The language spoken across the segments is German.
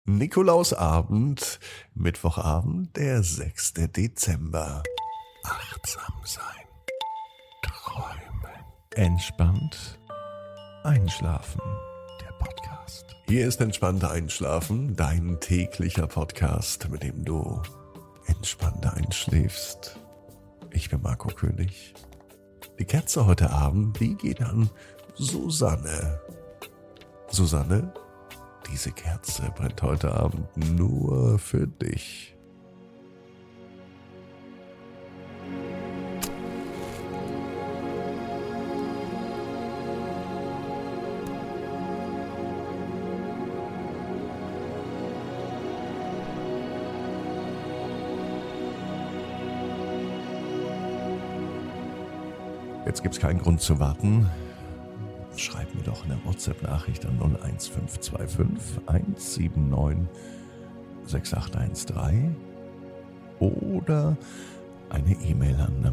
Nikolausabend, Mittwochabend, der 6. Dezember. Achtsam sein, träumen, entspannt einschlafen, der Podcast. Hier ist Entspannt Einschlafen, dein täglicher Podcast, mit dem du entspannter einschläfst. Ich bin Marco König. Die Kerze heute Abend, die geht an Susanne. Susanne, diese Kerze brennt heute Abend nur für dich. Jetzt gibt's keinen Grund zu warten. Schreib mir doch eine WhatsApp-Nachricht an 01525 179 6813 oder eine E-Mail an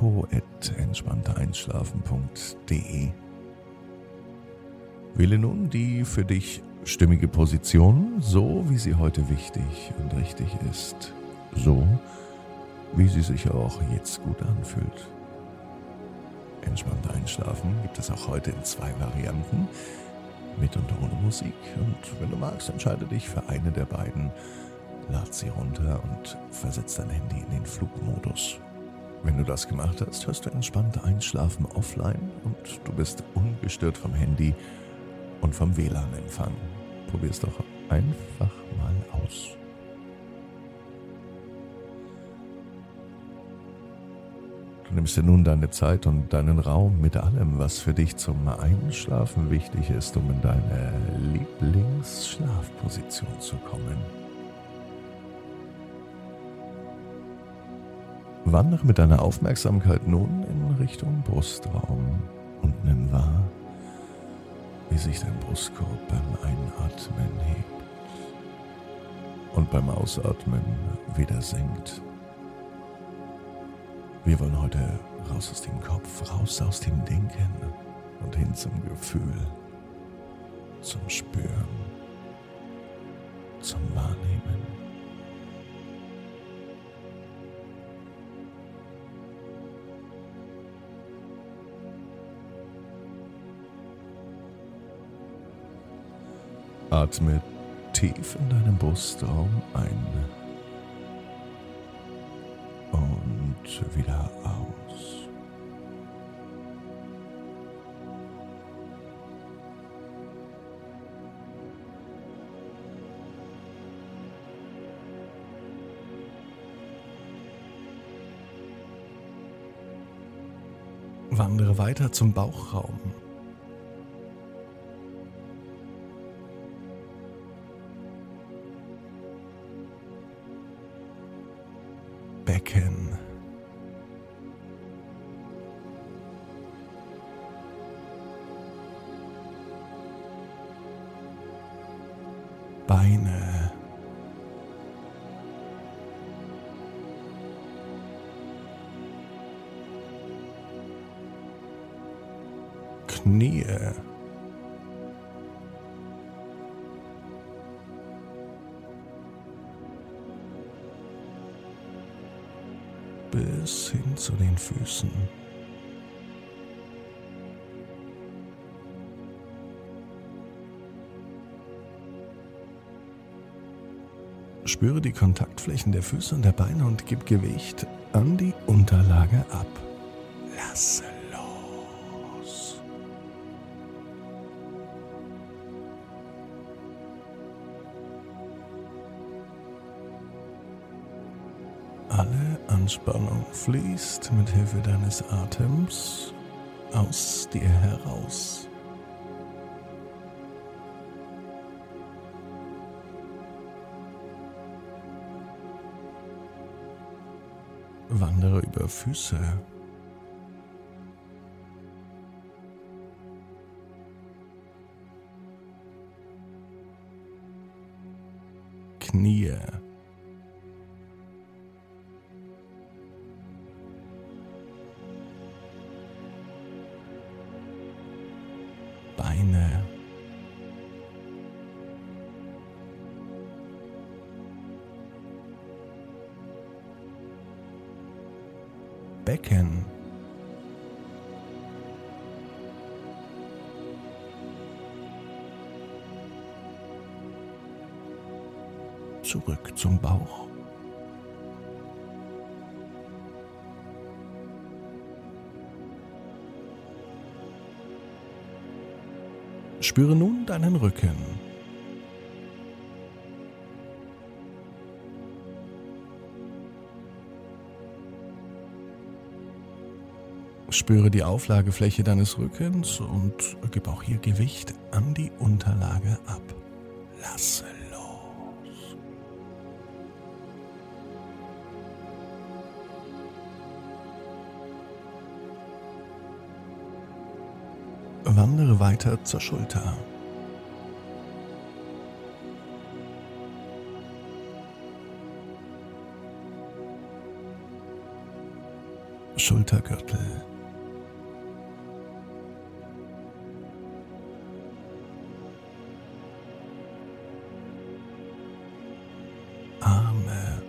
marco@entspanntereinschlafen.de. Wähle nun die für dich stimmige Position, so wie sie heute wichtig und richtig ist. So, wie sie sich auch jetzt gut anfühlt. Entspannt einschlafen gibt es auch heute in 2 Varianten, mit und ohne Musik. Und wenn du magst, entscheide dich für eine der beiden, lad sie runter und versetz dein Handy in den Flugmodus. Wenn du das gemacht hast, hörst du entspannt einschlafen offline und du bist ungestört vom Handy und vom WLAN-Empfang. Probier's doch einfach mal aus. Du nimmst dir nun deine Zeit und deinen Raum mit allem, was für dich zum Einschlafen wichtig ist, um in deine Lieblingsschlafposition zu kommen. Wandere mit deiner Aufmerksamkeit nun in Richtung Brustraum und nimm wahr, wie sich dein Brustkorb beim Einatmen hebt und beim Ausatmen wieder senkt. Wir wollen heute raus aus dem Kopf, raus aus dem Denken und hin zum Gefühl, zum Spüren, zum Wahrnehmen. Atme tief in deinem Brustraum ein und wieder aus. Wandere weiter zum Bauchraum. Becken. Beine. Knie. Bis hin zu den Füßen. Spüre die Kontaktflächen der Füße und der Beine und gib Gewicht an die Unterlage ab. Lasse los. Alle Anspannung fließt mit Hilfe deines Atems aus dir heraus. Wandere über Füße. Knie. Beine. Becken. Zurück zum Bauch. Spüre nun deinen Rücken. Spüre die Auflagefläche deines Rückens und gib auch hier Gewicht an die Unterlage ab. Lasse los. Wandere weiter zur Schulter. Schultergürtel. Arme.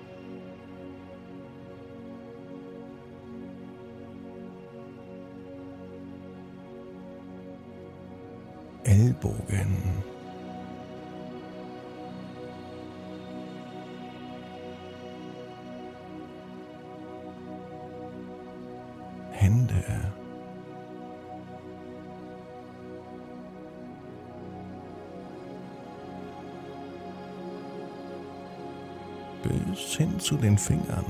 Ellbogen. Hände. Bis hin zu den Fingern.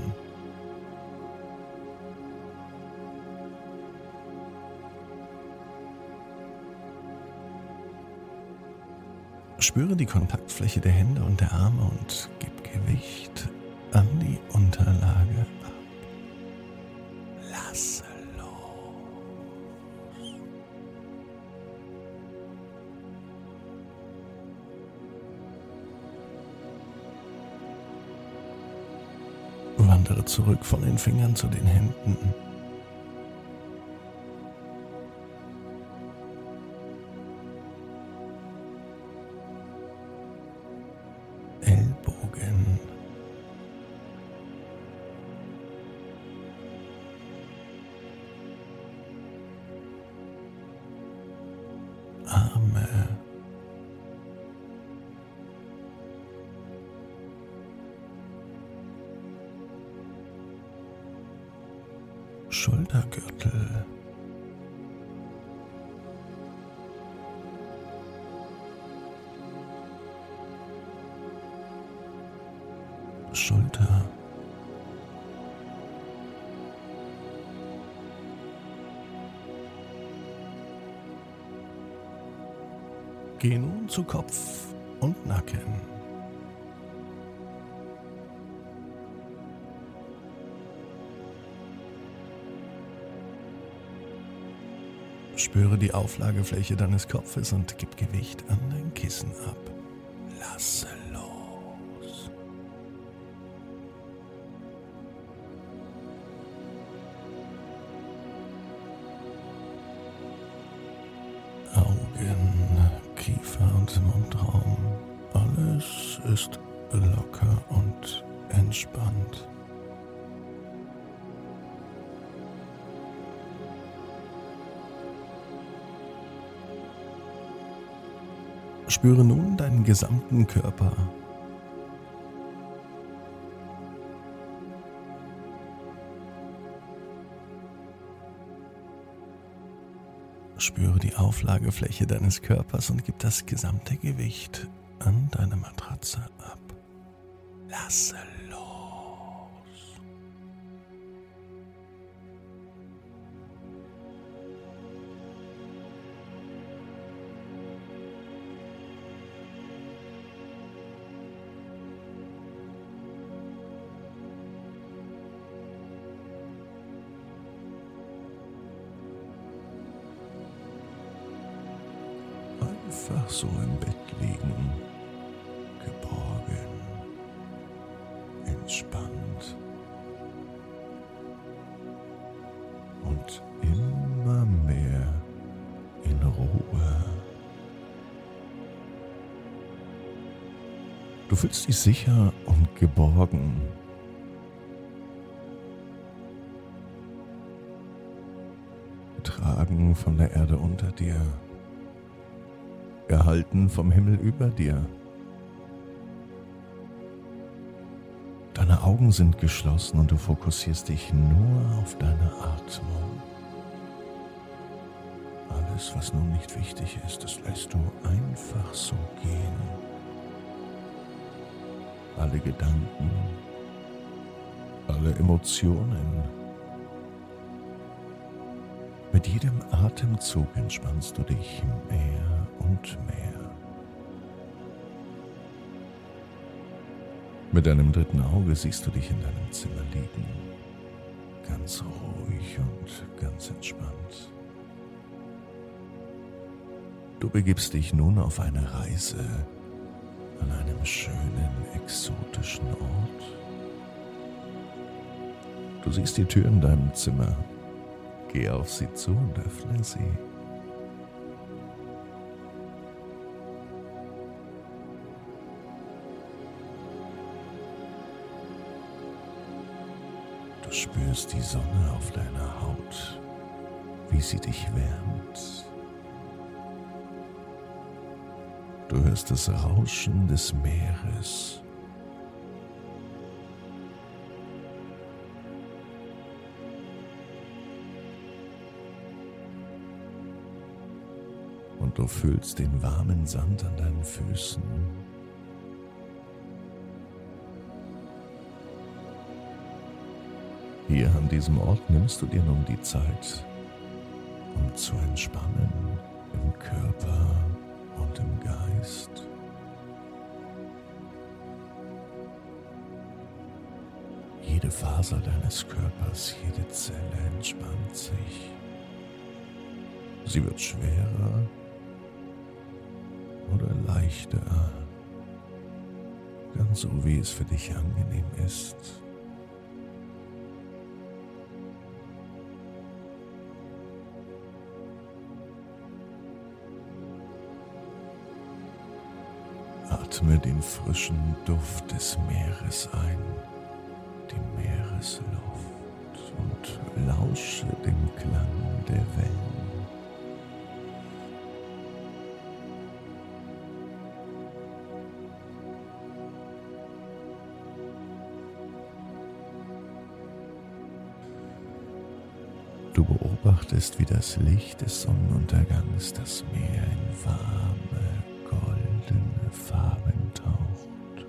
Spüre die Kontaktfläche der Hände und der Arme und gib Gewicht an die Unterlage ab. Lasse los. Wandere zurück von den Fingern zu den Händen. Ellbogen. Arme. Schultergürtel. Schulter. Geh nun zu Kopf und Nacken. Spüre die Auflagefläche deines Kopfes und gib Gewicht an dein Kissen ab. Lasse los. Augen, Kiefer und Mundraum. Alles ist locker und entspannt. Spüre nun deinen gesamten Körper. Spüre die Auflagefläche deines Körpers und gib das gesamte Gewicht an deine Matratze ab. Lasse los. Einfach so im Bett liegen, geborgen, entspannt und immer mehr in Ruhe. Du fühlst dich sicher und geborgen. getragen von der Erde unter dir, gehalten vom Himmel über dir. Deine Augen sind geschlossen und du fokussierst dich nur auf deine Atmung. Alles, was nun nicht wichtig ist, das lässt du einfach so gehen. Alle Gedanken, alle Emotionen. Mit jedem Atemzug entspannst du dich mehr und mehr. Mit deinem dritten Auge siehst du dich in deinem Zimmer liegen, ganz ruhig und ganz entspannt. Du begibst dich nun auf eine Reise an einem schönen, exotischen Ort. Du siehst die Tür in deinem Zimmer. Geh auf sie zu und öffne sie. Du spürst die Sonne auf deiner Haut, wie sie dich wärmt. Du hörst das Rauschen des Meeres. Und du fühlst den warmen Sand an deinen Füßen. Hier an diesem Ort nimmst du dir nun die Zeit, um zu entspannen im Körper und im Geist. Jede Faser deines Körpers, jede Zelle entspannt sich. Sie wird schwerer oder leichter, ganz so wie es für dich angenehm ist. Atme den frischen Duft des Meeres ein, die Meeresluft, und lausche dem Klang der Wellen. Du beobachtest, wie das Licht des Sonnenuntergangs das Meer in warme, goldene Farben taucht.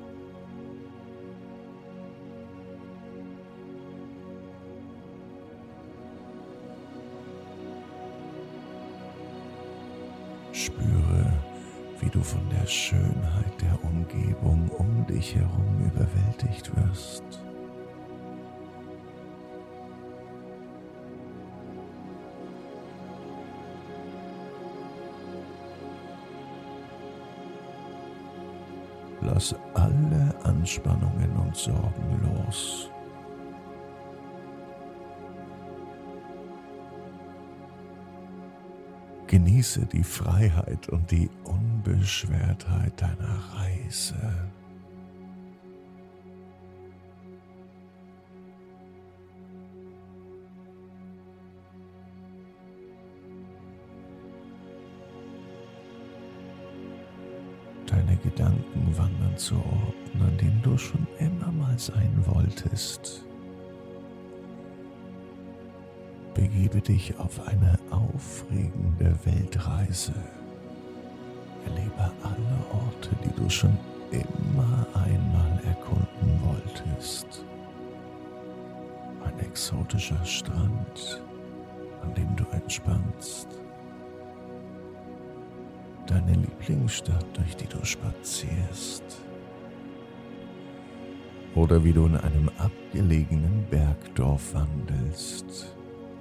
Spüre, wie du von der Schönheit der Umgebung um dich herum überwältigt wirst. Lass alle Anspannungen und Sorgen los. Genieße die Freiheit und die Unbeschwertheit deiner Reise. Deine Gedanken wandern zu Orten, an denen du schon immer mal sein wolltest. Begebe dich auf eine aufregende Weltreise. Erlebe alle Orte, die du schon immer einmal erkunden wolltest. Ein exotischer Strand, an dem du entspannst. Deine Lieblingsstadt, durch die du spazierst. Oder wie du in einem abgelegenen Bergdorf wandelst.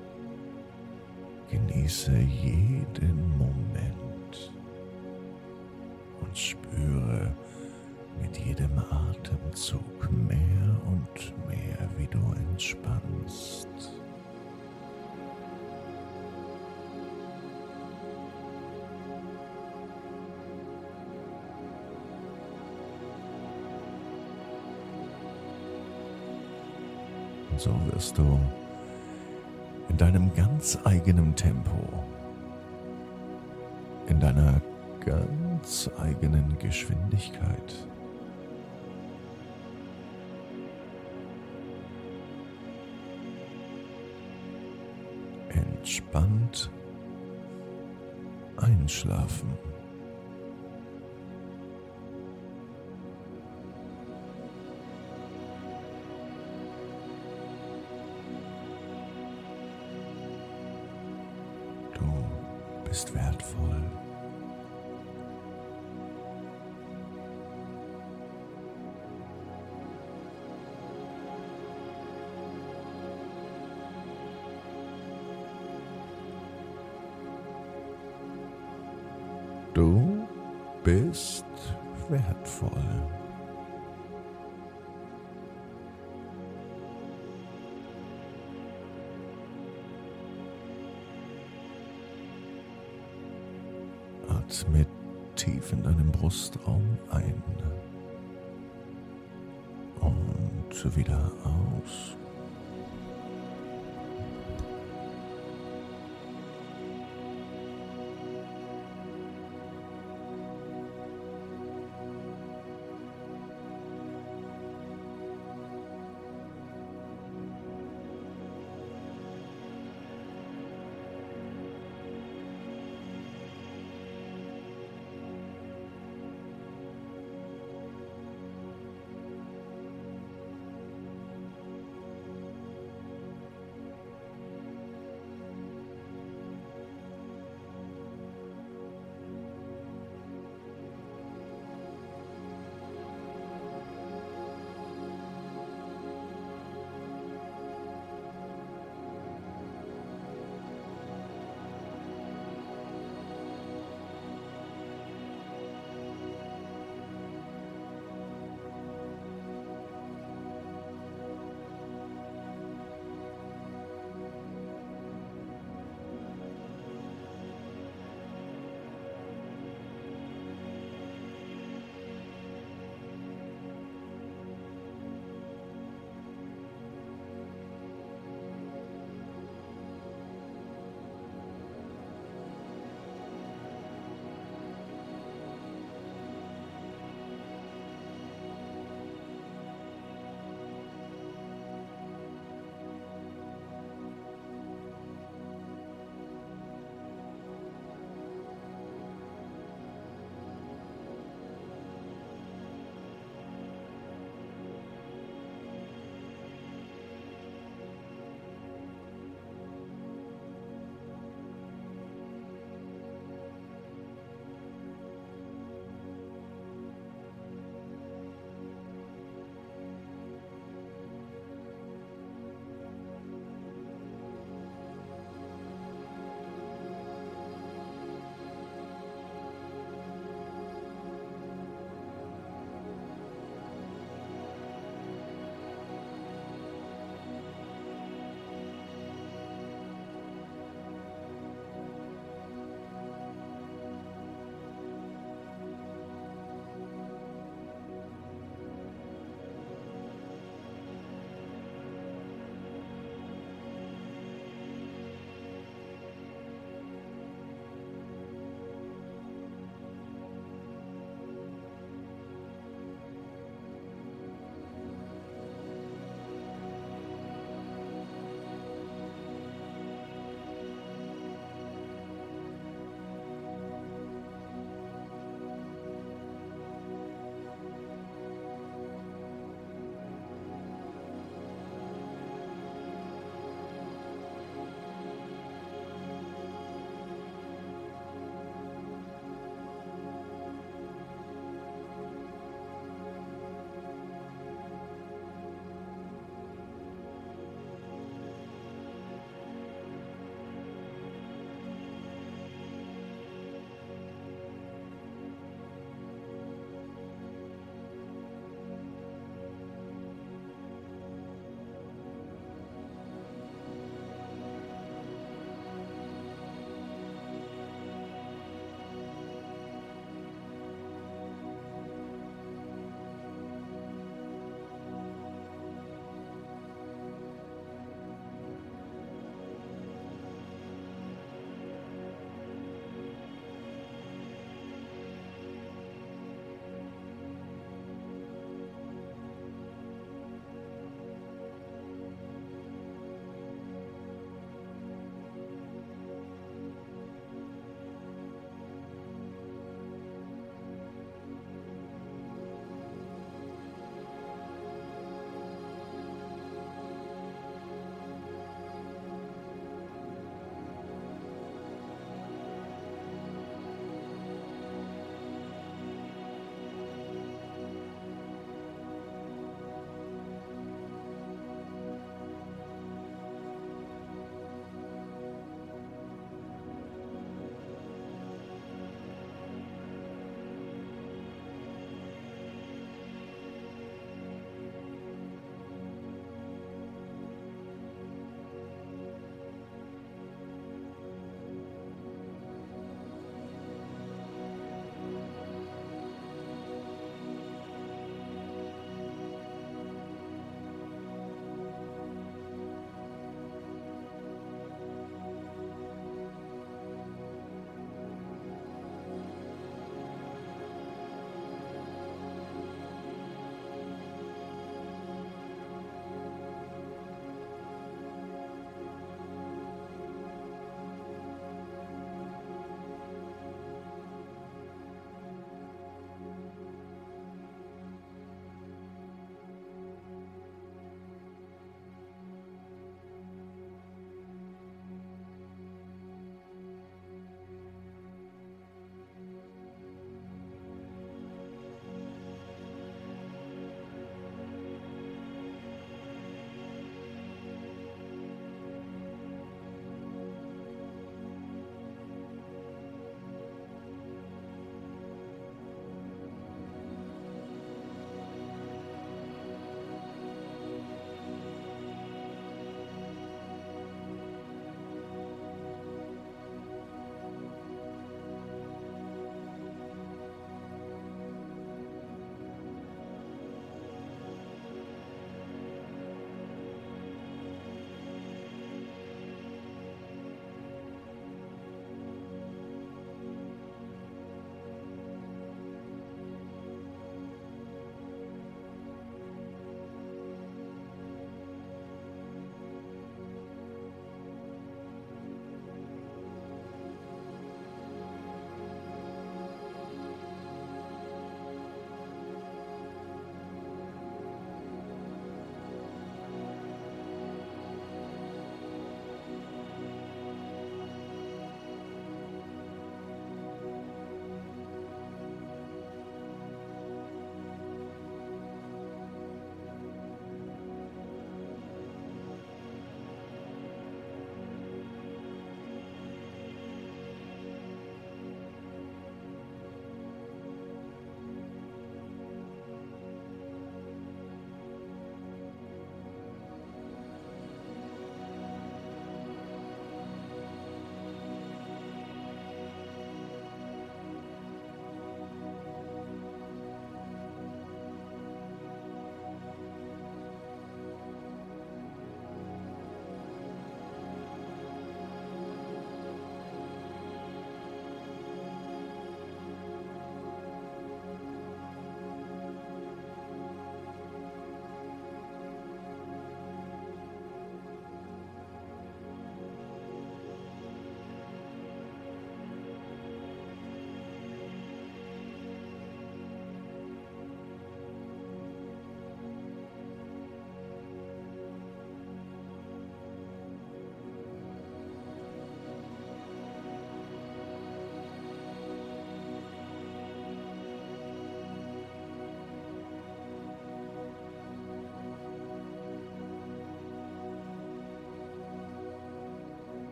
Genieße jeden Moment und spüre mit jedem Atemzug mehr und mehr, wie du entspannst. Und so wirst du in deinem ganz eigenen Tempo, in deiner ganz eigenen Geschwindigkeit. Entspannt einschlafen. Du bist wertvoll. Du bist wertvoll. Atme tief in deinem Brustraum ein und wieder aus.